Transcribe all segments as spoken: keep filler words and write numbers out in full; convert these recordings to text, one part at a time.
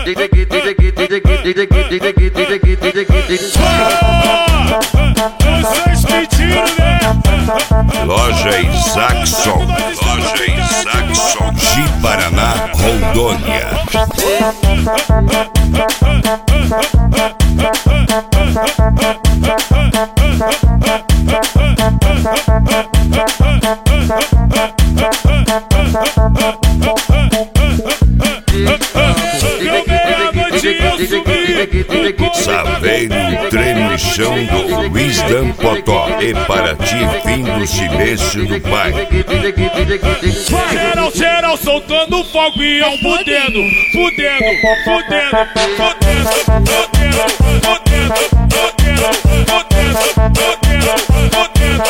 Vocês pediram, né? Loja Isaacson, Loja Isaacson, de Paraná, Rondônia. Saveiro, tremichão do Luiz Dampotó e para ti fim do silêncio do pai. Geral, geral, soltando fogo e eu fudendo, fudendo, fudendo, fudendo, fudendo, fudendo, fudendo, fudendo, fudendo, fudendo,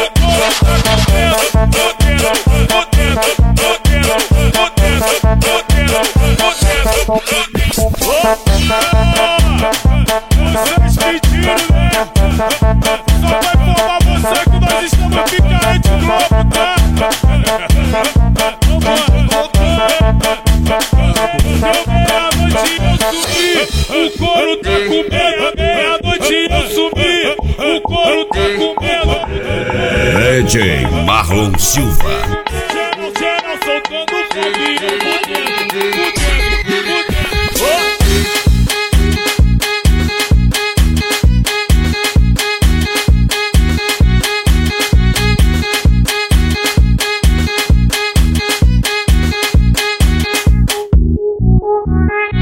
vocês pediram, né? Só vai formar você que nós estamos picarete Globo, tá? O couro tá com medo, meia-noite eu subi. O couro tá com medo. D J Marlon Silva. Geral, geral, soltando fogo e eu fudendo, fudendo, fudendo. Bye.